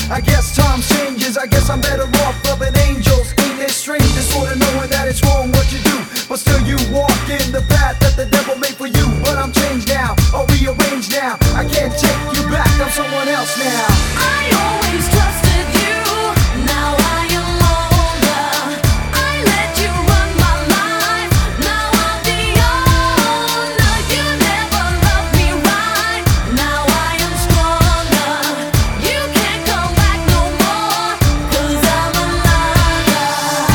I guess times changes, I guess I'm better off loving angels. Ain't it strange, just sort of knowing that it's wrong what you do, but still you walk in the path that the devil made for you. But I'm changed now, or rearranged now. I can't take you back, I'm someone else now. I always trusted you, now I am older. I let you run my life, now I'm the owner. You never loved me right, now I am stronger. You can't come back no more, 'cause I'm a liar.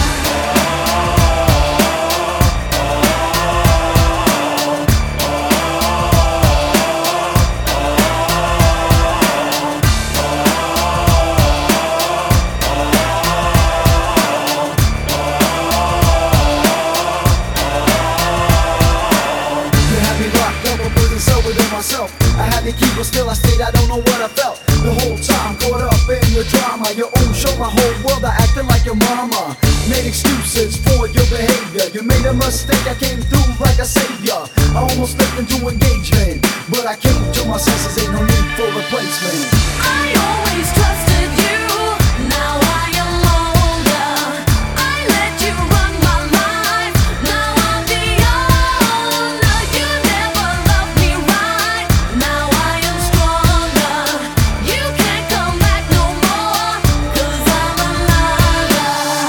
You had me locked up, a prison cell within myself. I had to keep, but still I stayed, I don't know what I felt. The whole time caught up in your drama. Your own show, my whole world, I acted like your mama. Made excuses for your behavior. You made a mistake, I came through like a savior. I almost slipped into engagement, but I came to my senses, ain't no need for replacement. I always trusted you, now I am older. I let you run my life, now I'm the owner. You never loved me right, now I am stronger. You can't come back no more, 'cause I'm a liar.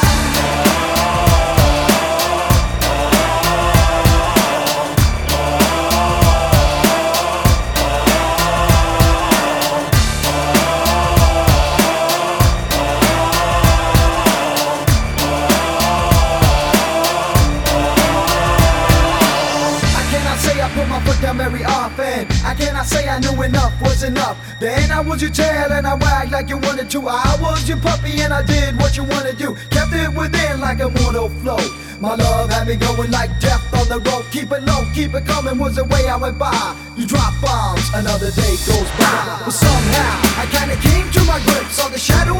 I cannot say I put my foot down very often. I cannot say I knew enough was enough. Then I was your tail and I wagged like you wanted to. I was your puppy and I did what you wanted to. Kept it within like a mortal flow. My love had me going like death on the road. Keep it low, keep it coming was the way I went by. You drop bombs, another day goes by. But somehow I kinda came to my grips. Saw the shadow